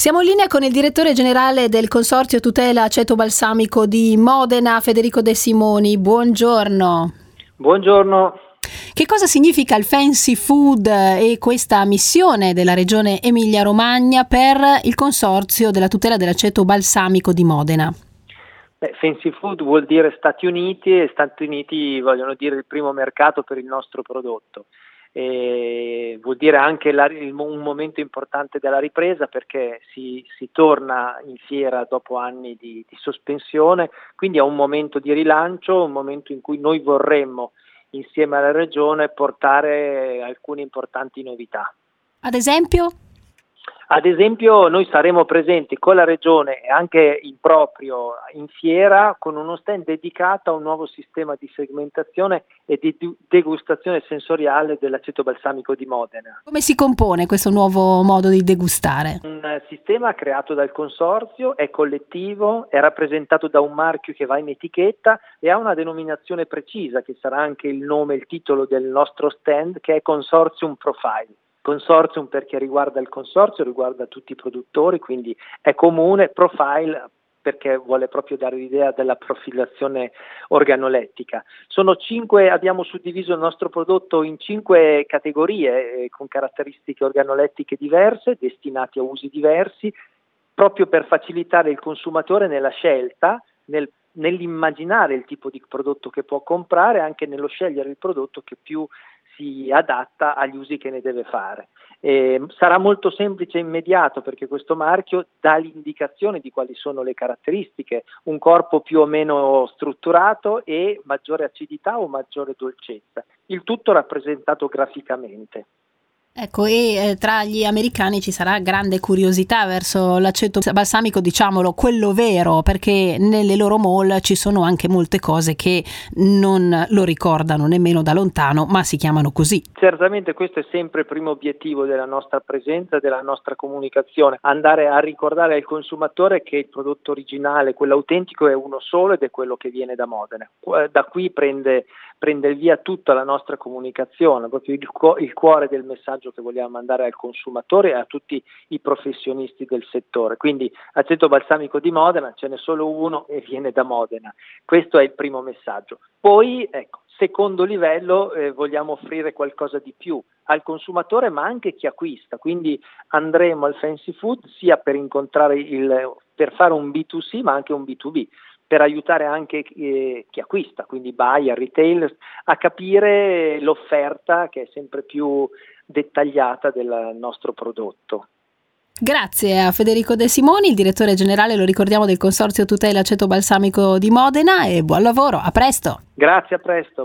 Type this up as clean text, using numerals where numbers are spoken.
Siamo in linea con il direttore generale del Consorzio Tutela Aceto Balsamico di Modena, Federico De Simoni. Buongiorno. Buongiorno. Che cosa significa il Fancy Food e questa missione della Regione Emilia-Romagna per il Consorzio della Tutela dell'Aceto Balsamico di Modena? Fancy Food vuol dire Stati Uniti e Stati Uniti vogliono dire il primo mercato per il nostro prodotto. E vuol dire anche un momento importante della ripresa, perché si torna in fiera dopo anni di sospensione, quindi è un momento di rilancio, un momento in cui noi vorremmo insieme alla Regione portare alcune importanti novità. Ad esempio? Ad esempio noi saremo presenti con la Regione e anche in proprio in fiera con uno stand dedicato a un nuovo sistema di segmentazione e di degustazione sensoriale dell'aceto balsamico di Modena. Come si compone questo nuovo modo di degustare? Un sistema creato dal Consorzio, è collettivo, è rappresentato da un marchio che va in etichetta e ha una denominazione precisa che sarà anche il nome, il titolo del nostro stand, che è Consortium Profile. Consortium perché riguarda il consorzio, riguarda tutti i produttori, quindi è comune. Profile perché vuole proprio dare l'idea della profilazione organolettica. Abbiamo suddiviso il nostro prodotto in 5 categorie con caratteristiche organolettiche diverse, destinati a usi diversi, proprio per facilitare il consumatore nella scelta, nell'immaginare il tipo di prodotto che può comprare, anche nello scegliere il prodotto che più si adatta agli usi che ne deve fare. Sarà molto semplice e immediato perché questo marchio dà l'indicazione di quali sono le caratteristiche, un corpo più o meno strutturato e maggiore acidità o maggiore dolcezza, il tutto rappresentato graficamente. Ecco, e tra gli americani ci sarà grande curiosità verso l'aceto balsamico, diciamolo, quello vero, perché nelle loro mall ci sono anche molte cose che non lo ricordano nemmeno da lontano, ma si chiamano così. Certamente questo è sempre il primo obiettivo della nostra presenza, della nostra comunicazione, andare a ricordare al consumatore che il prodotto originale, quello autentico, è uno solo ed è quello che viene da Modena. Da qui prende il via tutta la nostra comunicazione, proprio il cuore del messaggio che vogliamo mandare al consumatore e a tutti i professionisti del settore. Quindi aceto balsamico di Modena, ce n'è solo uno e viene da Modena. Questo è il primo messaggio. Poi, secondo livello, vogliamo offrire qualcosa di più al consumatore, ma anche chi acquista. Quindi andremo al Fancy Food sia per incontrare per fare un B2C, ma anche un B2B. Per aiutare anche chi acquista, quindi buyer, retailers, a capire l'offerta che è sempre più dettagliata del nostro prodotto. Grazie a Federico De Simoni, il direttore generale, lo ricordiamo, del Consorzio Tutela Aceto Balsamico di Modena, e buon lavoro, a presto. Grazie, a presto.